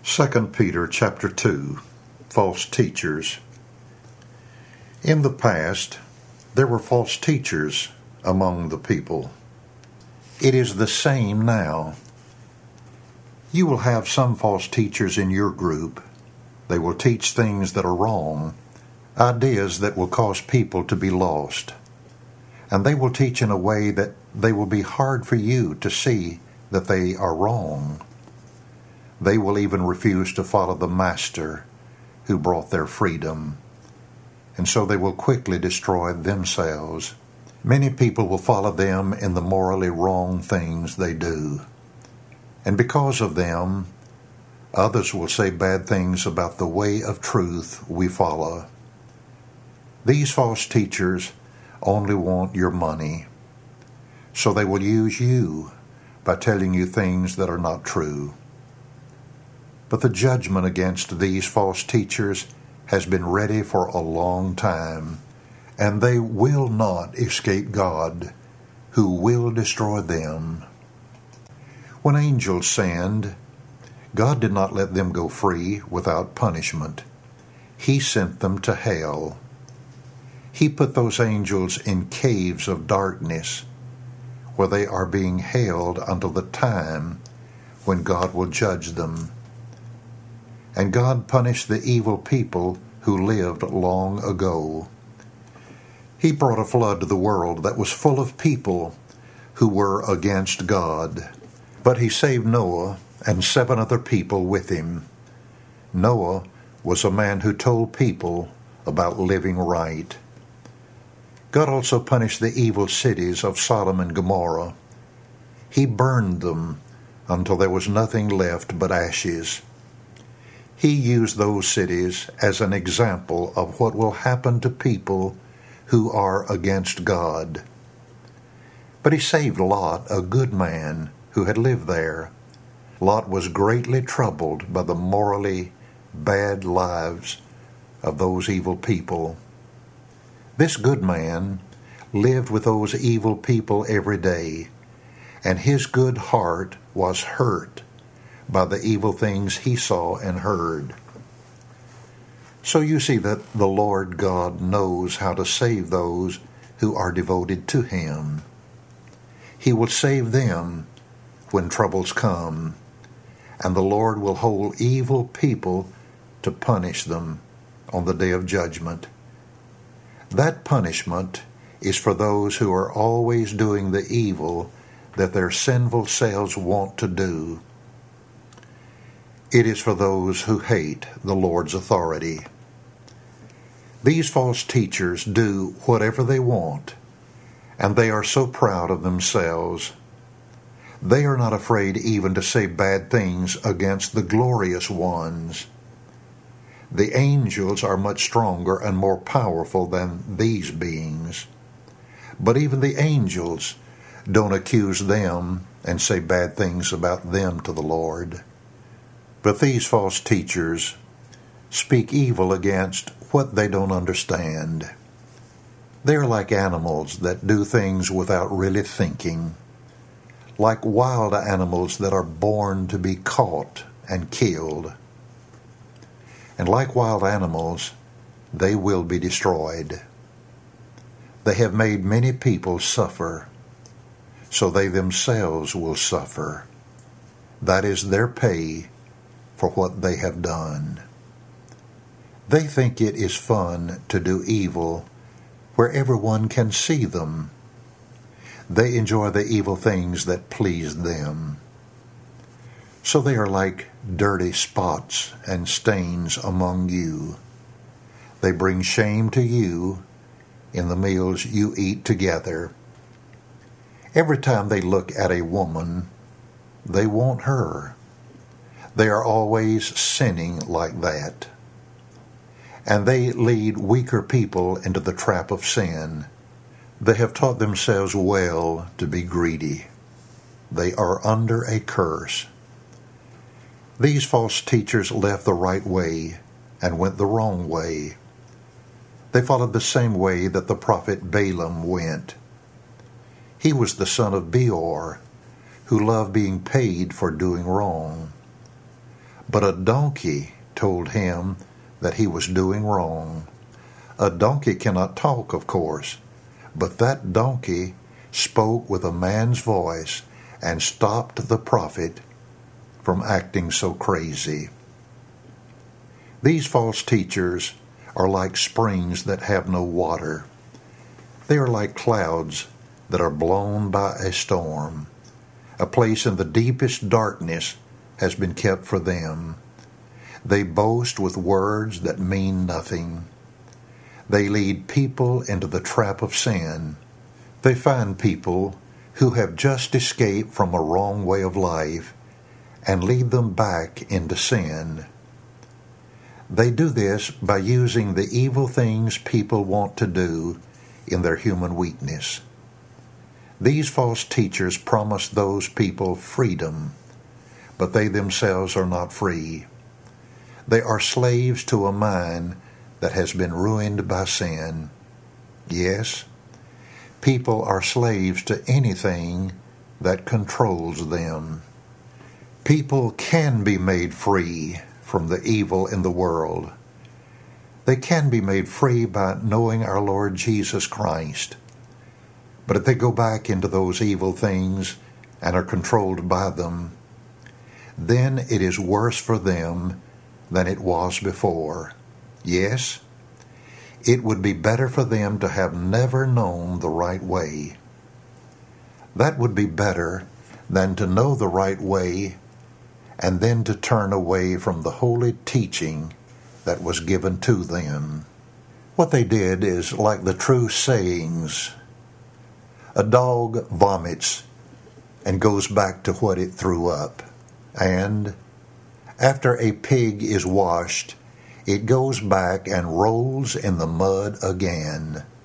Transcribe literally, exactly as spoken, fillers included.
Second Peter chapter two, False Teachers. In the past, there were false teachers among the people. It is the same now. You will have some false teachers in your group. They will teach things that are wrong, ideas that will cause people to be lost. And they will teach in a way that they will be hard for you to see that they are wrong. They will even refuse to follow the Master who brought their freedom. And so they will quickly destroy themselves. Many people will follow them in the morally wrong things they do. And because of them, others will say bad things about the way of truth we follow. These false teachers only want your money. So they will use you by telling you things that are not true. But the judgment against these false teachers has been ready for a long time, and they will not escape God, who will destroy them. When angels sinned, God did not let them go free without punishment. He sent them to hell. He put those angels in caves of darkness, where they are being held until the time when God will judge them. And God punished the evil people who lived long ago. He brought a flood to the world that was full of people who were against God. But he saved Noah and seven other people with him. Noah was a man who told people about living right. God also punished the evil cities of Sodom and Gomorrah. He burned them until there was nothing left but ashes. He used those cities as an example of what will happen to people who are against God. But he saved Lot, a good man who had lived there. Lot was greatly troubled by the morally bad lives of those evil people. This good man lived with those evil people every day, and his good heart was hurt by the evil things he saw and heard. So you see that the Lord God knows how to save those who are devoted to him. He will save them when troubles come, and the Lord will hold evil people to punish them on the day of judgment. That punishment is for those who are always doing the evil that their sinful selves want to do. It is for those who hate the Lord's authority. These false teachers do whatever they want, and they are so proud of themselves. They are not afraid even to say bad things against the glorious ones. The angels are much stronger and more powerful than these beings. But even the angels don't accuse them and say bad things about them to the Lord. But these false teachers speak evil against what they don't understand. They are like animals that do things without really thinking, like wild animals that are born to be caught and killed. And like wild animals, they will be destroyed. They have made many people suffer, so they themselves will suffer. That is their pay for what they have done. They think it is fun to do evil where everyone can see them. They enjoy the evil things that please them. So they are like dirty spots and stains among you. They bring shame to you in the meals you eat together. Every time they look at a woman, they want her. They are always sinning like that. And they lead weaker people into the trap of sin. They have taught themselves well to be greedy. They are under a curse. These false teachers left the right way and went the wrong way. They followed the same way that the prophet Balaam went. He was the son of Beor, who loved being paid for doing wrong. But a donkey told him that he was doing wrong. A donkey cannot talk, of course, but that donkey spoke with a man's voice and stopped the prophet from acting so crazy. These false teachers are like springs that have no water. They are like clouds that are blown by a storm. A place in the deepest darkness has been kept for them. They boast with words that mean nothing. They lead people into the trap of sin. They find people who have just escaped from a wrong way of life and lead them back into sin. They do this by using the evil things people want to do in their human weakness. These false teachers promise those people freedom, but they themselves are not free. They are slaves to a mind that has been ruined by sin. Yes, people are slaves to anything that controls them. People can be made free from the evil in the world. They can be made free by knowing our Lord Jesus Christ. But if they go back into those evil things and are controlled by them, then it is worse for them than it was before. Yes, it would be better for them to have never known the right way. That would be better than to know the right way and then to turn away from the holy teaching that was given to them. What they did is like the true sayings. A dog vomits and goes back to what it threw up. And after a pig is washed, it goes back and rolls in the mud again.